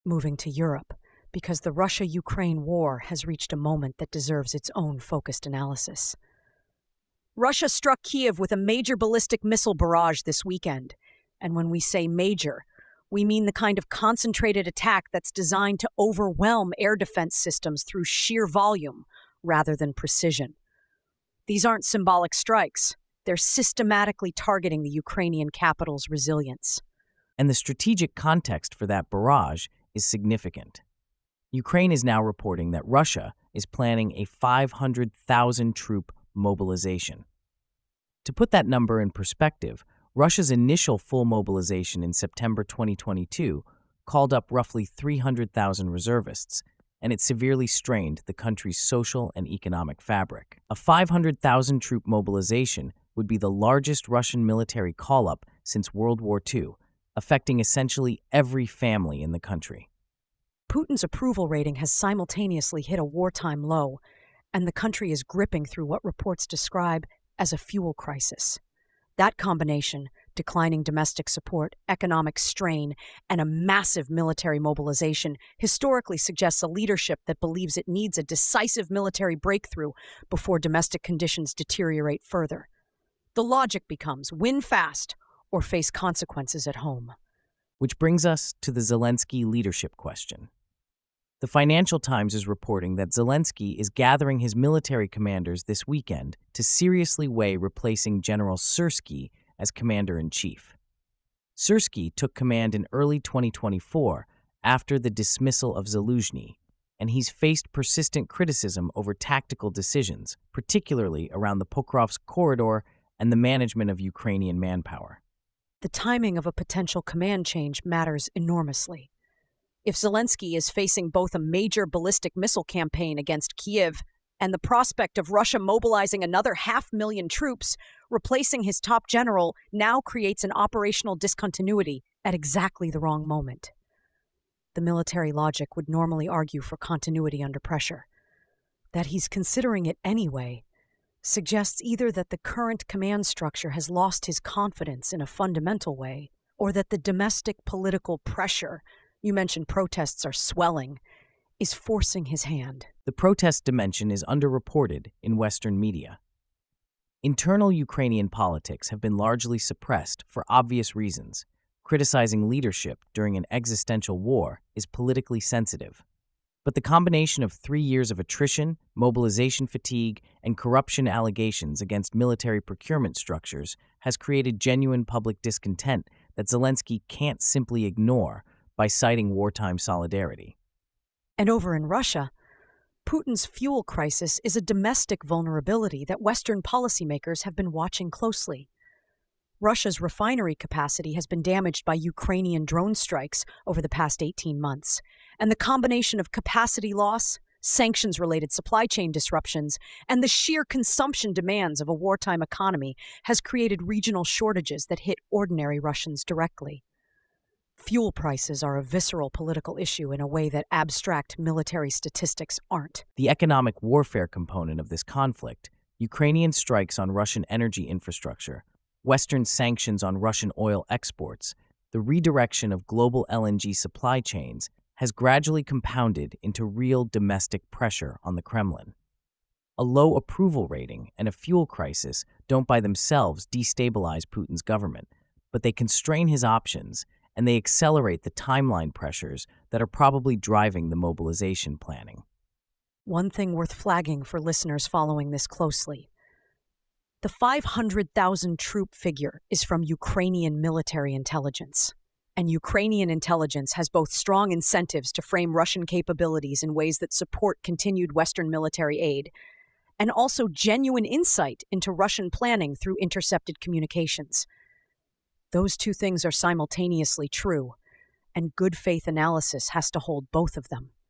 Moving to Europe, because the Russia-Ukraine war has reached a moment that deserves its own focused analysis. Russia struck Kiev with a major ballistic missile barrage this weekend. And when we say major, we mean the kind of concentrated attack that's designed to overwhelm air defense systems through sheer volume rather than precision. These aren't symbolic strikes. They're systematically targeting the Ukrainian capital's resilience. And the strategic context for that barrage is significant. Ukraine is now reporting that Russia is planning a 500,000 troop mobilization. To put that number in perspective, Russia's initial full mobilization in September 2022 called up roughly 300,000 reservists, and it severely strained the country's social and economic fabric. A 500,000 troop mobilization would be the largest Russian military call-up since World War II, affecting essentially every family in the country. Putin's approval rating has simultaneously hit a wartime low, and the country is gripping through what reports describe as a fuel crisis. That combination, declining domestic support, economic strain, and a massive military mobilization, historically suggests a leadership that believes it needs a decisive military breakthrough before domestic conditions deteriorate further. The logic becomes win fast or face consequences at home. Which brings us to the Zelensky leadership question. The Financial Times is reporting that Zelensky is gathering his military commanders this weekend to seriously weigh replacing General Syrskyi as commander-in-chief. Syrskyi took command in early 2024 after the dismissal of Zaluzhny, and he's faced persistent criticism over tactical decisions, particularly around the Pokrovsk corridor and the management of Ukrainian manpower. The timing of a potential command change matters enormously. If Zelensky is facing both a major ballistic missile campaign against Kiev and the prospect of Russia mobilizing another 500,000 troops, replacing his top general now creates an operational discontinuity at exactly the wrong moment. The military logic would normally argue for continuity under pressure. That he's considering it anyway suggests either that the current command structure has lost his confidence in a fundamental way, or that the domestic political pressure, you mentioned protests are swelling, is forcing his hand. The protest dimension is underreported in Western media. Internal Ukrainian politics have been largely suppressed for obvious reasons. Criticizing leadership during an existential war is politically sensitive. But the combination of 3 years of attrition, mobilization fatigue, and corruption allegations against military procurement structures has created genuine public discontent that Zelensky can't simply ignore by citing wartime solidarity. And over in Russia, Putin's fuel crisis is a domestic vulnerability that Western policymakers have been watching closely. Russia's refinery capacity has been damaged by Ukrainian drone strikes over the past 18 months, and the combination of capacity loss, sanctions-related supply chain disruptions, and the sheer consumption demands of a wartime economy has created regional shortages that hit ordinary Russians directly. Fuel prices are a visceral political issue in a way that abstract military statistics aren't. The economic warfare component of this conflict, Ukrainian strikes on Russian energy infrastructure, Western sanctions on Russian oil exports, the redirection of global LNG supply chains, has gradually compounded into real domestic pressure on the Kremlin. A low approval rating and a fuel crisis don't by themselves destabilize Putin's government, but they constrain his options and they accelerate the timeline pressures that are probably driving the mobilization planning. One thing worth flagging for listeners following this closely. The 500,000 troop figure is from Ukrainian military intelligence. And Ukrainian intelligence has both strong incentives to frame Russian capabilities in ways that support continued Western military aid, and also genuine insight into Russian planning through intercepted communications. Those two things are simultaneously true, and good faith analysis has to hold both of them.